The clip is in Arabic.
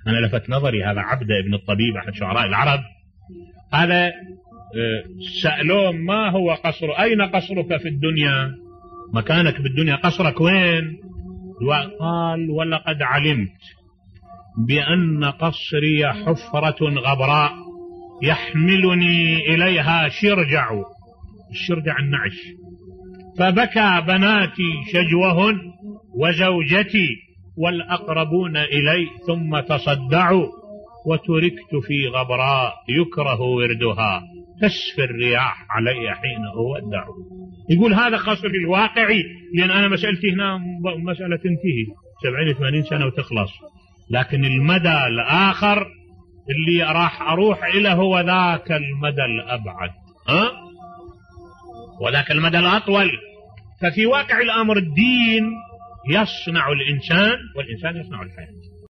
أنا لفت نظري هذا عبدة ابن الطبيب أحد شعراء العرب، هذا سألوه ما هو قصر، أين قصرك في الدنيا، مكانك بالدنيا قصرك وين؟ قال ولقد علمت بأن قصري حفرة غبراء يحملني إليها شرجع، الشرجع النعش، فبكى بناتي شجوهن وزوجتي والأقربون إلي ثم تصدعوا، وتركت في غبراء يكره وردها تسفي الرياح علي حين أودع. يقول هذا قصر الواقعي، لأن أنا مسألتي هنا مسألة تنتهي 70-80 سنة وتخلص، لكن المدى الآخر اللي راح أروح إليه هو ذاك المدى الأبعد، وذاك المدى الأطول. ففي واقع الأمر الدين يصنع الإنسان والإنسان يصنع الحياة.